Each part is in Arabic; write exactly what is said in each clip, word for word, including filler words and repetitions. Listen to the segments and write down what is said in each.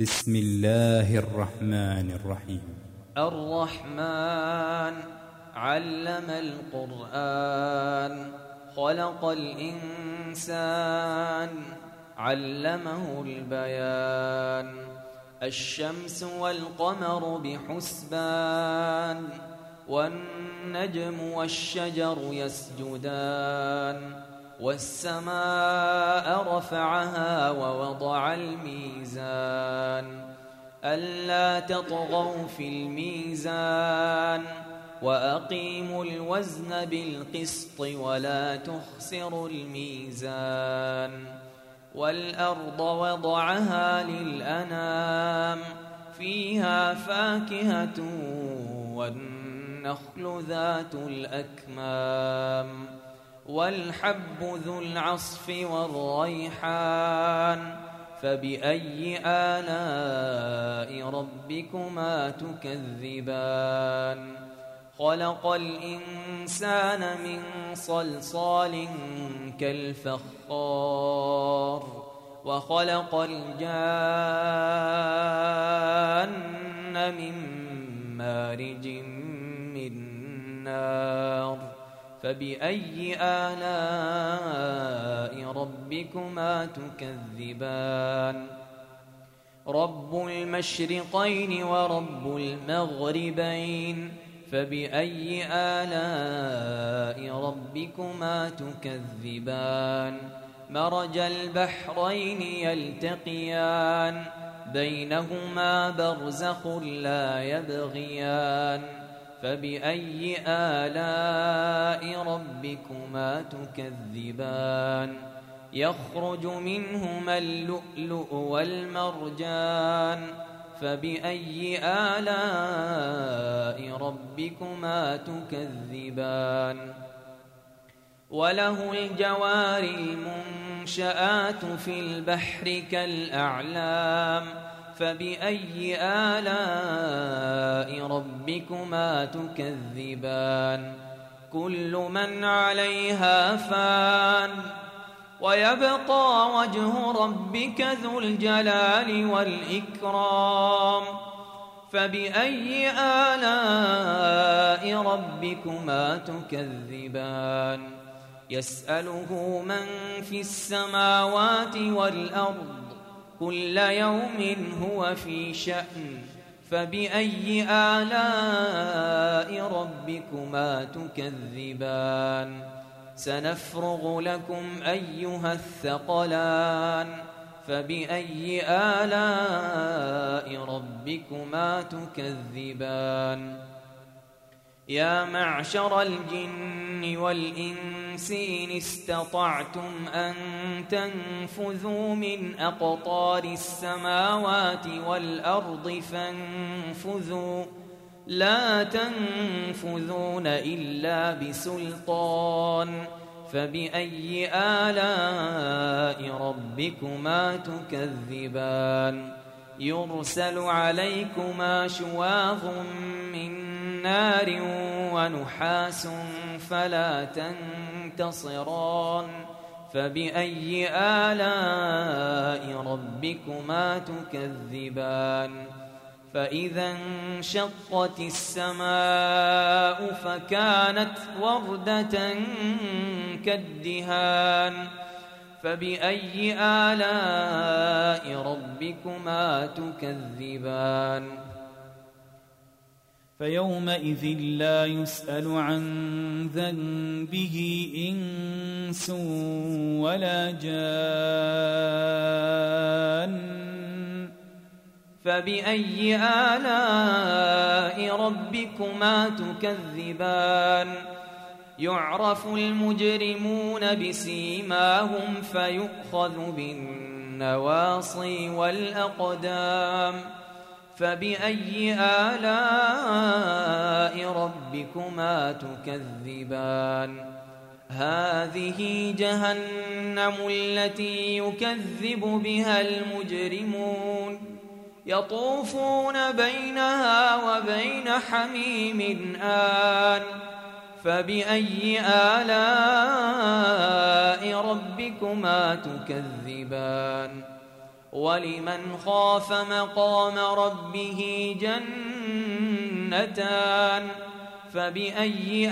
بسم الله الرحمن الرحيم. الرحمن علم القرآن خلق الإنسان علمه البيان. الشمس والقمر بحسبان والنجم والشجر يسجدان. والسماء رفعها ووضع الميزان ألا تطغوا في الميزان وأقيموا الوزن بالقسط ولا تخسروا الميزان. والأرض وضعها للأنام فيها فاكهة والنخل ذات الأكمام والحب ذو العصف والريحان. فبأي آلاء ربكما تكذبان؟ خلق الإنسان من صلصال كالفخار وخلق الجان من مارج من نار. فبأي آلاء ربكما تكذبان؟ رب المشرقين ورب المغربين. فبأي آلاء ربكما تكذبان؟ مرج البحرين يلتقيان بينهما برزخ لا يبغيان. فبأي آلاء ربكما تكذبان؟ يخرج منهما اللؤلؤ والمرجان. فبأي آلاء ربكما تكذبان؟ وله الجوار المنشآت في البحر كالأعلام. فبأي آلاء ربكما تكذبان؟ كل من عليها فان ويبقى وجه ربك ذو الجلال والإكرام. فبأي آلاء ربكما تكذبان؟ يسأله من في السماوات والأرض كل يوم هو في شأن. فبأي آلاء ربكما تكذبان؟ سنفرغ لكم أيها الثقلان. فبأي آلاء ربكما تكذبان؟ يا معشر الجن والإنس إن استطعتم أن تنفذوا من أقطار السماوات والأرض فانفذوا لا تنفذون إلا بسلطان. فبأي آلاء ربكما تكذبان؟ يرسل عليكما شواظ من نار ونحاس فلا تنتصران. فبأي آلاء ربكما تكذبان؟ فإذا انشقت السماء فكانت وردة كالدهان. فبأي آلاء ربكما تكذبان؟ فيومئذ لا يسأل عن ذنبه إنس ولا جان. فبأي آلاء ربكما تكذبان؟ يعرف المجرمون بسيماهم فيؤخذ بالنواصي والأقدام. فبأي آلاء ربكما تكذبان؟ هذه جهنم التي يكذب بها المجرمون يطوفون بينها وبين حميم آن. فبأي آلاء ربكما تكذبان؟ ولمن خاف مقام ربه جنتان فبأي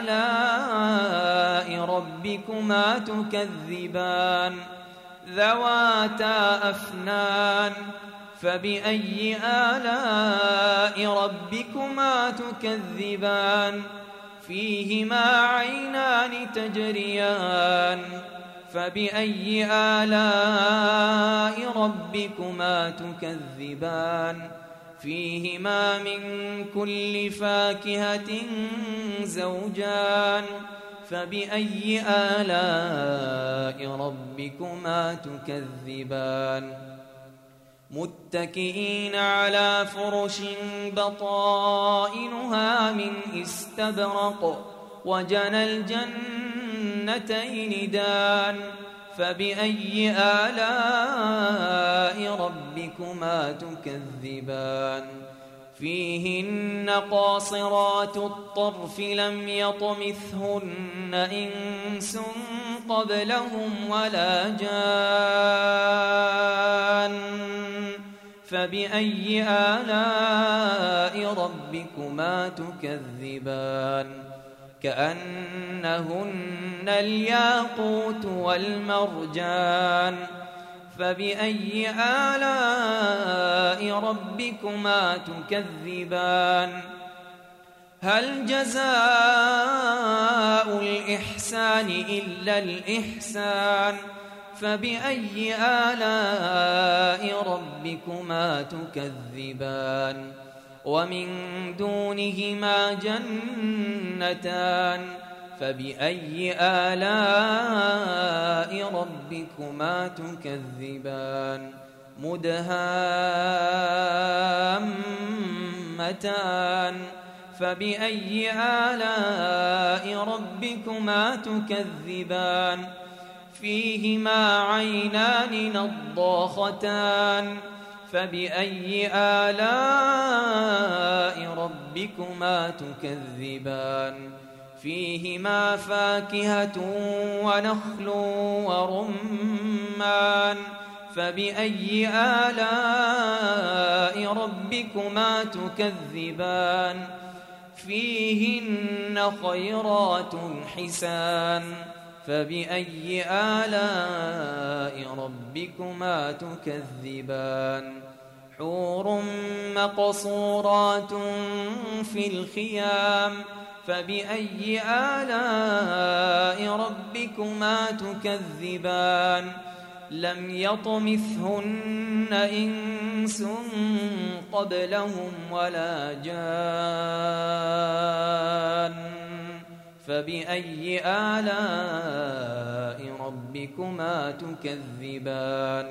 آلاء ربكما تكذبان ذواتا أفنان فبأي آلاء ربكما تكذبان فيهما عينان تجريان فبأي آلاء ربكما تكذبان فيهما من كل فاكهة زوجان فبأي آلاء ربكما تكذبان متكئين على فرش بطائنها من استبرق وجنى الجنتين دان فبأي آلاء ربكما تكذبان فيهن قاصرات الطرف لم يطمثهن إنس قبلهم ولا جان فبأي آلاء ربكما تكذبان كأنهن الياقوت والمرجان فبأي آلاء ربكما تكذبان هل جزاء الإحسان إلا الإحسان فبأي آلاء ربكما تكذبان ومن دونهما جنتان فبأي آلاء ربكما تكذبان مدهامتان فبأي آلاء ربكما تكذبان فيهما عينان نضاختان فبأي آلاء ربكما تكذبان فيهما فاكهة ونخل ورمان فبأي آلاء ربكما تكذبان فيهن خيرات حسان فبأي آلاء ربكما تكذبان حور مقصورات في الخيام فبأي آلاء ربكما تكذبان لم يطمثهن إنس قبلهم ولا جان فبأي آلاء ربكما تكذبان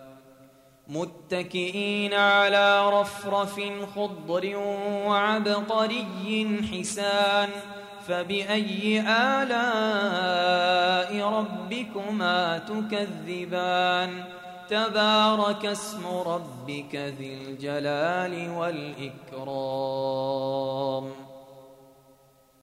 متكئين على رفرف خضر وعبقري حسان فبأي آلاء ربكما تكذبان تبارك اسم ربك ذي الجلال والإكرام